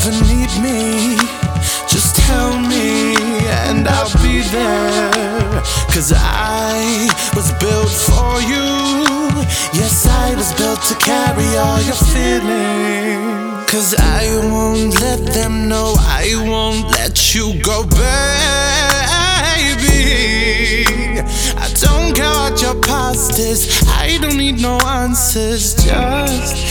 ever need me, just tell me and I'll be there. 'Cause I was built for you. Yes, I was built to carry all your feelings. 'Cause I won't let them know, I won't let you go, baby. I don't care what your past is, I don't need no answers, just